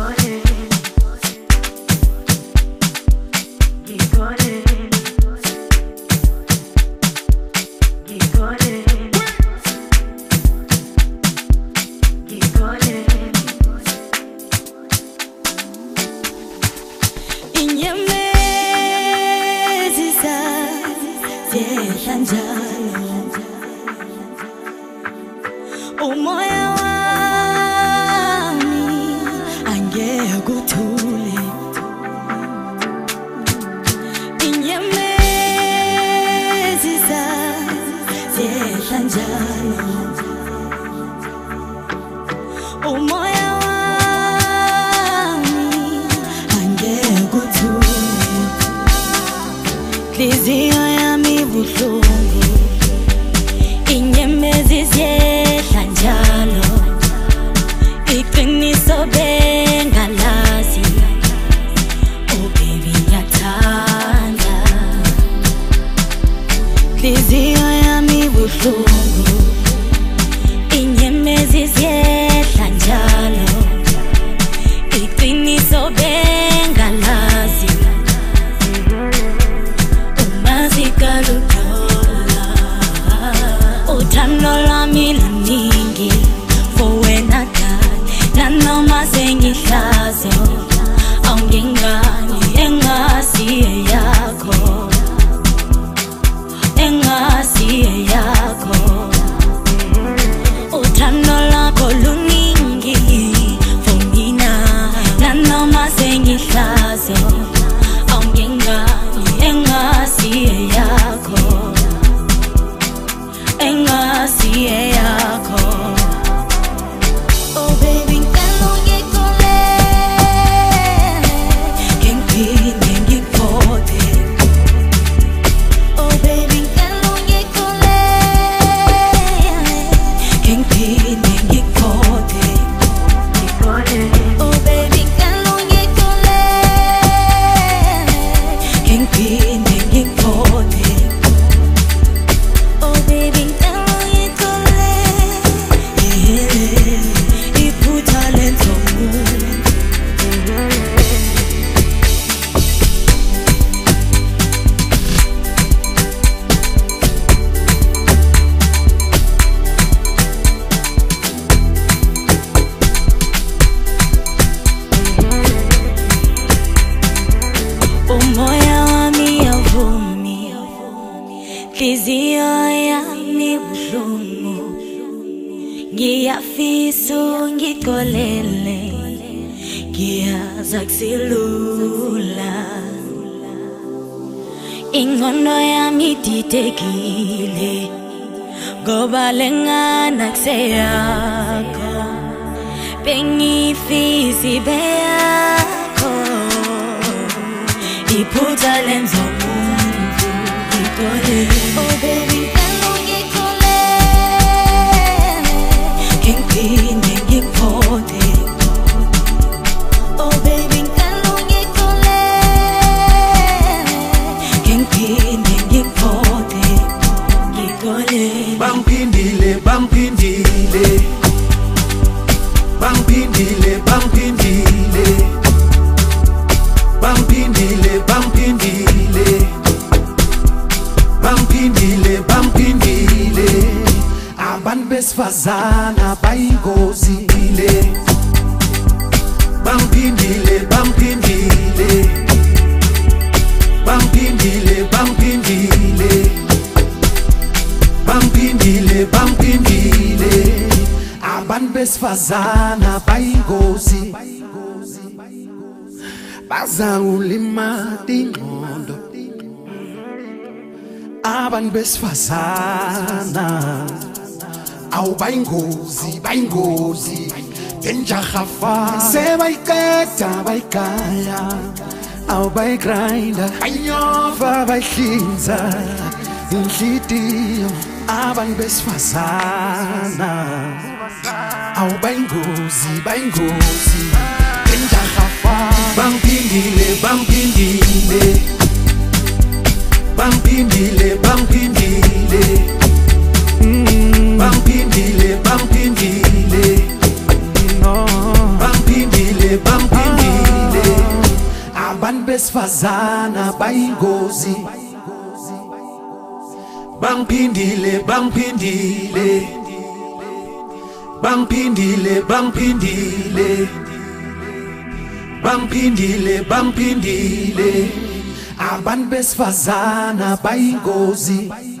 Umoya wami angeke uthule, inyembezi ziyehla njalo. Umoya wami angeke uthule, inhliziyo yami ibuhlungu, inyembezi ziyehla njalo. Iqiniso bengalazi, oh baby ngiyathanda. Inhliziyo yami ibuhlungu, inyembezi ziyehla njalo. Iqiniso bengalazi, umazikaludola. Uthando lwami luningi for wena dad, nanoma sengihlazo awungingani engasiye yakho, engasiye yakho. Uthando lwakho luningi for mina, nanoma sengihlazo awungingani engasiye yakho, engasiye yakho. Oh baby ngicela ungithole, ngiphinde ngikuphothe. Oh baby ngicela ungithole, ngiphinde ngikuphothe. Oh baby ngicela ungithole, ngiphinde ngikuphothe. Oh baby ngicela ungithole, iphutha lenzomuntu. Umoya wami awuvumi, inhliziyo yami ibuhlungu. Ngiyafisa ungixolele, ngiyazi akusilula. Ingqondo yami ididekile, ngoba lengane akuseyakho. Bengifisa ibe yakho, iphutha lenzomuntu. Oh baby ngicela ungithole, ngiphinde ngikuphothe. Oh baby ngicela ungithole, ngiphinde ngikuphothe. Bangphindile, bangphindile, bangphindile, bangphindile, bangphindile, bangphindile, bangphindile, bangphindile. Abantu besifazana bayingozile. Bangphindile, bangphindile, bangphindile, bangphindile, bangphindile, bangphindile. Abantu besifazana bayingozi, bazangulimata ingqondo. Abantu besifazana awubayingozi, bayingozi. Enjahafa sebayiqeda bayigaya, awubayigrinda, bayinyova bayihlinza inhliziyo. Abantu besifazana awubayingozi, bayingozi. Enjahafa bangphindile, bangphindile, bangphindile, bangphindile, bangphindile, bangphindile, bangphindile, bangphindile. besifazana bayingozi bangiphindile bangiphindile bangiphindile bangiphindile bangiphindile bangiphindile abantu besifazana bayingozi